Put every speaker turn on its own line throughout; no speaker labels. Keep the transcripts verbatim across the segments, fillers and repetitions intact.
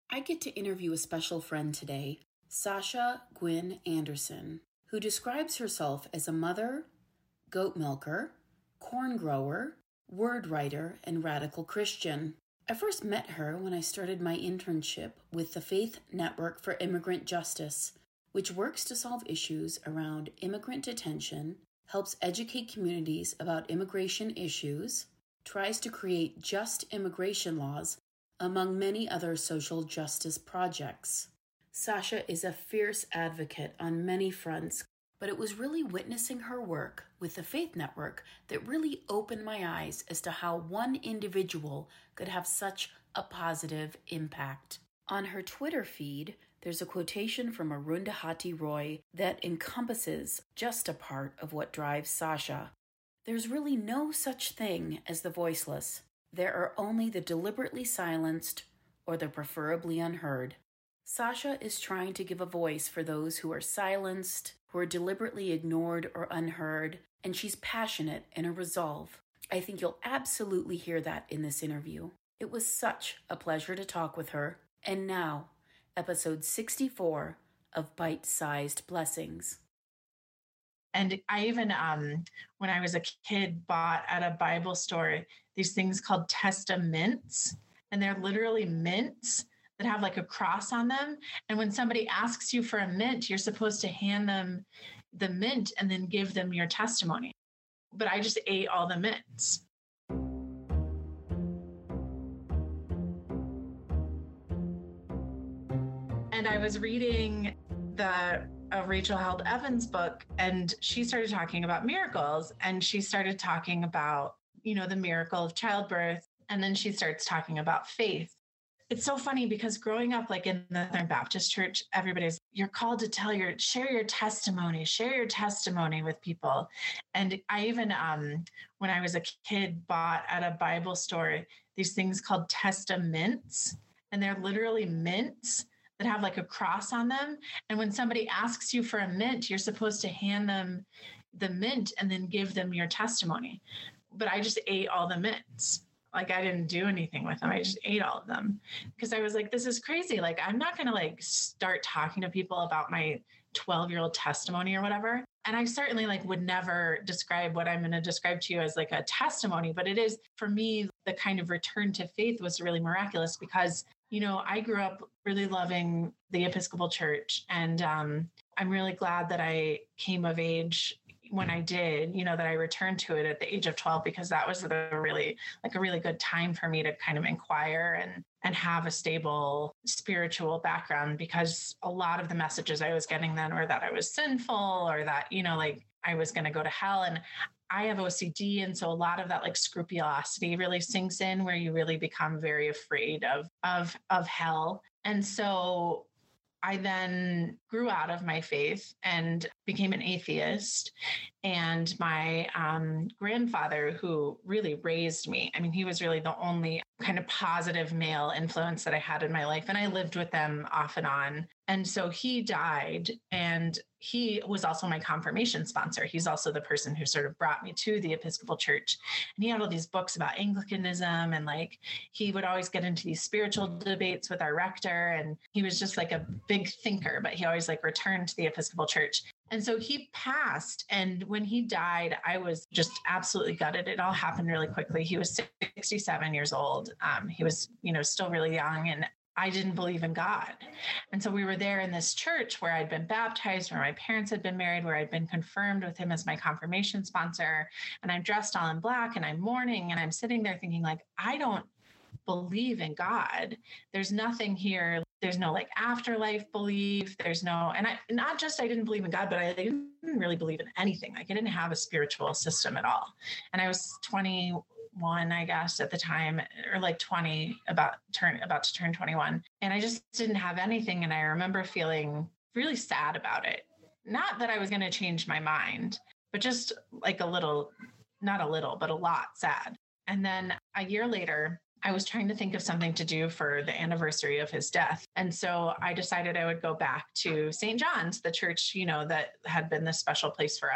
I get to interview a special friend today, Sasha Gwynn Anderson, who describes herself as a mother, goat milker, corn grower, word writer, and radical Christian. I first met her when I started my internship with the Faith Network for Immigrant Justice, which works to solve issues around immigrant detention, helps educate communities about immigration issues, tries to create just immigration laws, among many other social justice projects. Sasha is a fierce advocate on many fronts, but it was really witnessing her work with the Faith Network that really opened my eyes as to how one individual could have such a positive impact. On her Twitter feed, there's a quotation from Arundhati Roy that encompasses just a part of what drives Sasha. There's really no such thing as the voiceless. There are only the deliberately silenced or the preferably unheard. Sasha is trying to give a voice for those who are silenced, who are deliberately ignored or unheard, and she's passionate in her resolve. I think you'll absolutely hear that in this interview. It was such a pleasure to talk with her. And now, episode sixty-four of Bite-Sized Blessings.
And I even, um, when I was a kid, bought at a Bible store these things called Testaments, and they're literally mints that have like a cross on them. And when somebody asks you for a mint, you're supposed to hand them the mint and then give them your testimony. But I just ate all the mints. And I was reading the a Rachel Held Evans book, and she started talking about miracles, and she started talking about, you know, the miracle of childbirth. And then she starts talking about faith. It's so funny because growing up, like in the Southern Baptist church, everybody's, you're called to tell your, share your testimony, share your testimony with people. And I even, um, when I was a kid, bought at a Bible store these things called Testaments, and they're literally mints that have like a cross on them. And when somebody asks you for a mint, you're supposed to hand them the mint and then give them your testimony. But I just ate all the mints. Like I didn't do anything with them. I just ate all of them because I was like, this is crazy. Like, I'm not going to like start talking to people about my twelve year old testimony or whatever. And I certainly like would never describe what I'm going to describe to you as like a testimony, but it is, for me, the kind of return to faith was really miraculous because, you know, I grew up really loving the Episcopal Church, and um, I'm really glad that I came of age when I did, you know, that I returned to it at the age of twelve, because that was a really like a really good time for me to kind of inquire and and have a stable spiritual background, because a lot of the messages I was getting then were that I was sinful or that, you know, like I was going to go to hell. And I have O C D. And so a lot of that like scrupulosity really sinks in, where you really become very afraid of, of, of hell. And so I then grew out of my faith and became an atheist. And my um, grandfather, who really raised me, I mean, he was really the only kind of positive male influence that I had in my life. And I lived with them off and on. And so he died, and he was also my confirmation sponsor. He's also the person who sort of brought me to the Episcopal Church. And he had all these books about Anglicanism, and like he would always get into these spiritual debates with our rector. And he was just like a big thinker, but he always like returned to the Episcopal Church. And so he passed. And when he died, I was just absolutely gutted. It all happened really quickly. He was sixty-seven years old. Um, he was, you know, still really young. And I didn't believe in God. And so we were there in this church where I'd been baptized, where my parents had been married, where I'd been confirmed with him as my confirmation sponsor. And I'm dressed all in black and I'm mourning, and I'm sitting there thinking like, I don't believe in God. There's nothing here. There's no like afterlife belief. There's no, and I, not just, I didn't believe in God, but I didn't really believe in anything. Like I didn't have a spiritual system at all. And I was twenty-one, I guess, at the time, or like twenty, about turn, about to turn twenty-one. And I just didn't have anything. And I remember feeling really sad about it. Not that I was going to change my mind, but just like a little, not a little, but a lot sad. And then a year later, I was trying to think of something to do for the anniversary of his death. And so I decided I would go back to Saint John's, the church, you know, that had been this special place for us.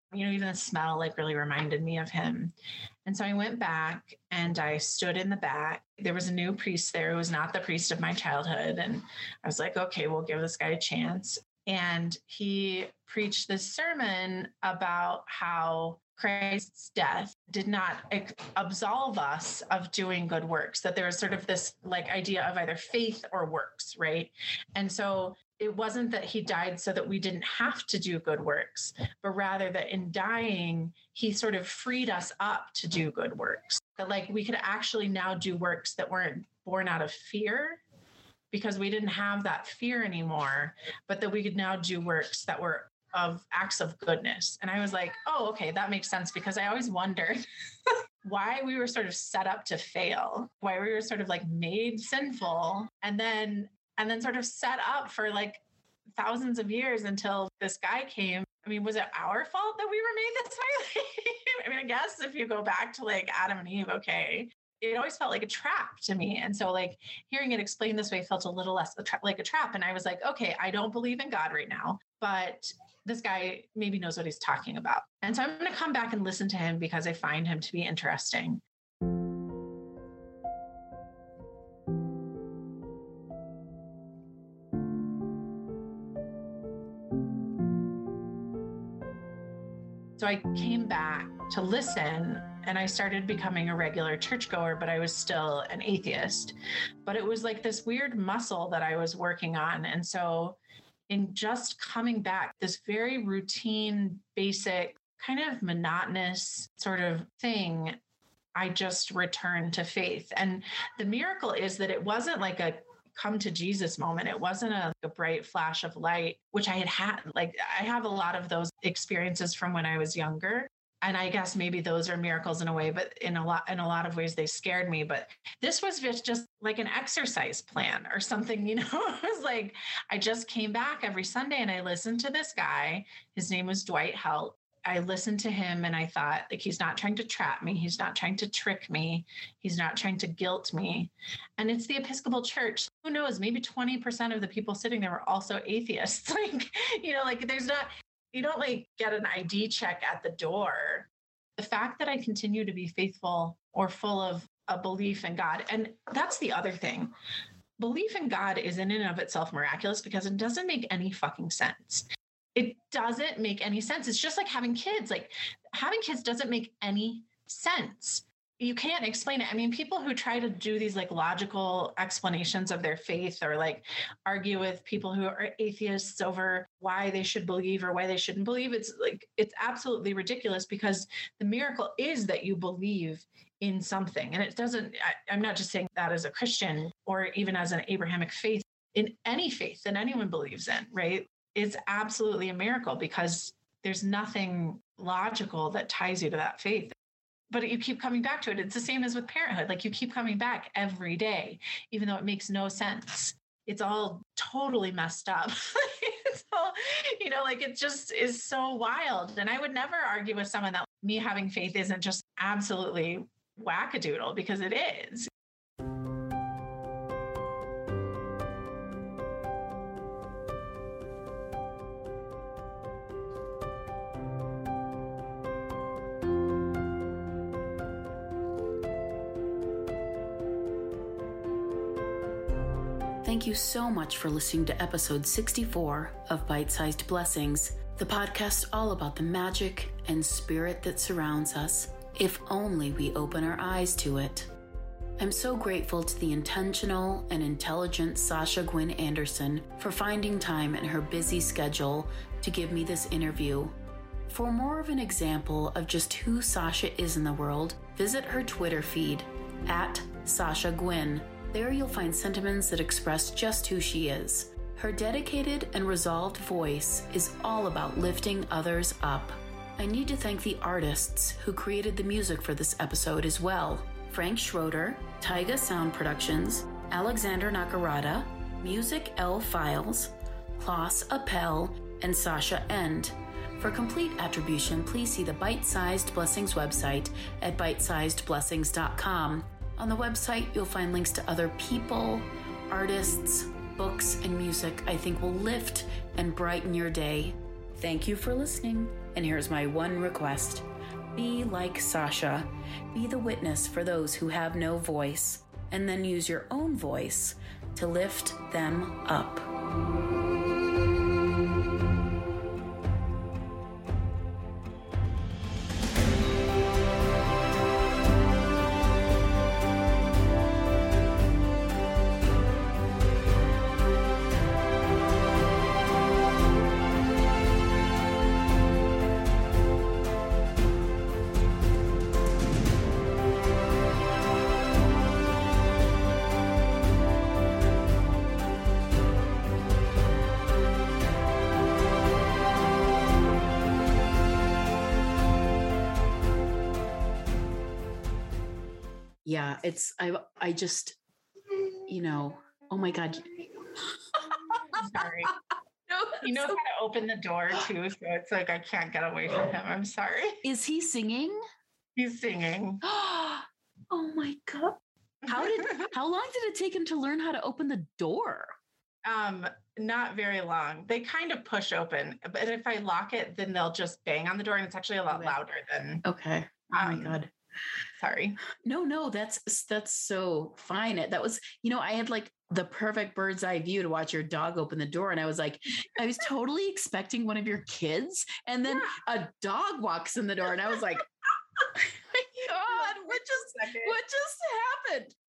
You know, even the smell like really reminded me of him. And so I went back and I stood in the back. There was a new priest there who was not the priest of my childhood. And I was like, okay, we'll give this guy a chance. And he preached this sermon about how Christ's death did not absolve us of doing good works, that there was sort of this like idea of either faith or works, right? And so it wasn't that he died so that we didn't have to do good works, but rather that in dying, he sort of freed us up to do good works. That like we could actually now do works that weren't born out of fear because we didn't have that fear anymore, but that we could now do works that were of acts of goodness. And I was like, oh, okay, that makes sense, because I always wondered why we were sort of set up to fail, why we were sort of like made sinful and then and then sort of set up for like thousands of years until this guy came. I mean, was it our fault that we were made this way? I mean, I guess if you go back to like Adam and Eve, okay. It always felt like a trap to me. And so like hearing it explained this way felt a little less a tra- like a trap. And I was like, okay, I don't believe in God right now, but this guy maybe knows what he's talking about. And so I'm going to come back and listen to him because I find him to be interesting. So I came back to listen and I started becoming a regular churchgoer, but I was still an atheist. But it was like this weird muscle that I was working on. And so in just coming back, this very routine, basic, kind of monotonous sort of thing, I just returned to faith. And the miracle is that it wasn't like a come to Jesus moment. It wasn't a, a bright flash of light, which I had had. Like I have a lot of those experiences from when I was younger. And I guess maybe those are miracles in a way, but in a lot, in a lot of ways, they scared me. But this was just, just like an exercise plan or something, you know, it was like, I just came back every Sunday and I listened to this guy. His name was Dwight Helt. I listened to him and I thought, like, he's not trying to trap me. He's not trying to trick me. He's not trying to guilt me. And it's the Episcopal Church. Who knows, maybe twenty percent of the people sitting there were also atheists. Like, you know, like there's not, you don't like get an I D check at the door. The fact that I continue to be faithful or full of a belief in God. And that's the other thing. Belief in God is in and of itself miraculous because it doesn't make any fucking sense. It doesn't make any sense. It's just like having kids. Like having kids doesn't make any sense. You can't explain it. I mean, people who try to do these like logical explanations of their faith or like argue with people who are atheists over why they should believe or why they shouldn't believe, it's like, it's absolutely ridiculous because the miracle is that you believe in something. And it doesn't, I, I'm not just saying that as a Christian or even as an Abrahamic faith, in any faith that anyone believes in, right? It's absolutely a miracle because there's nothing logical that ties you to that faith. But you keep coming back to it. It's the same as with parenthood. Like you keep coming back every day, even though it makes no sense. It's all totally messed up. It's all, you know, like it just is so wild. And I would never argue with someone that me having faith isn't just absolutely wackadoodle, because it is.
Thank you so much for listening to episode sixty-four of Bite-Sized Blessings, the podcast all about the magic and spirit that surrounds us, if only we open our eyes to it. I'm so grateful to the intentional and intelligent Sasha Gwyn Anderson for finding time in her busy schedule to give me this interview. For more of an example of just who Sasha is in the world, visit her Twitter feed, at Sasha Gwyn. There you'll find sentiments that express just who she is. Her dedicated and resolved voice is all about lifting others up. I need to thank the artists who created the music for this episode as well. Frank Schroeder, Taiga Sound Productions, Alexander Nakarada, Music L Files, Klaus Appel, and Sasha End. For complete attribution, please see the Bite-Sized Blessings website at bite sized blessings dot com. On the website, you'll find links to other people, artists, books, and music I think will lift and brighten your day. Thank you for listening. And here's my one request. Be like Sasha. Be the witness for those who have no voice, and then use your own voice to lift them up. Yeah, it's, I, I just, you know, oh my God.
Sorry.
No,
he knows
so...
how to open the door too. So it's like, I can't get away from him. I'm sorry.
Is he singing?
He's singing.
Oh my God. How did, how long did it take him to learn how to open the door?
Um, not very long. They kind of push open, but if I lock it, then they'll just bang on the door, and it's actually a lot
okay.
louder than.
Okay. Oh
um,
my God.
Sorry.
No, no, that's, that's so fine. That was, you know, I had like the perfect bird's eye view to watch your dog open the door. And I was like, I was totally expecting one of your kids. And then yeah. a dog walks in the door and I was like, oh my God, what just, what just happened?